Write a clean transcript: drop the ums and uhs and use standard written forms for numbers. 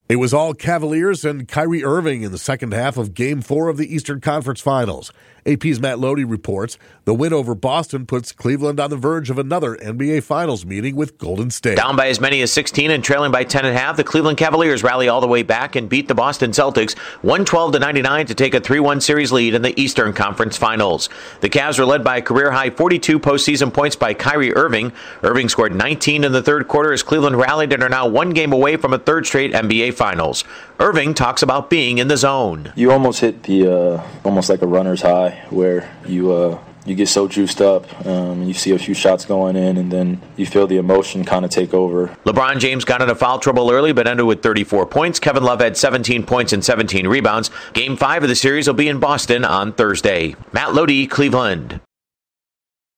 It was all Cavaliers and Kyrie Irving in the second half of Game 4 of the Eastern Conference Finals. AP's Matt Lodi reports the win over Boston puts Cleveland on the verge of another NBA Finals meeting with Golden State. Down by as many as 16 and trailing by 10 at half, the Cleveland Cavaliers rally all the way back and beat the Boston Celtics 112-99 to take a 3-1 series lead in the Eastern Conference Finals. The Cavs were led by a career-high 42 postseason points by Kyrie Irving. Irving scored 19 in the third quarter as Cleveland rallied and are now one game away from a third straight NBA Finals. Irving talks about being in the zone. You almost hit the almost like a runner's high where you get so juiced up, you see a few shots going in, and then you feel the emotion kind of take over. LeBron James got into foul trouble early, but ended with 34 points. Kevin Love had 17 points and 17 rebounds. Game 5 of the series will be in Boston on Thursday. Matt Lodi, Cleveland.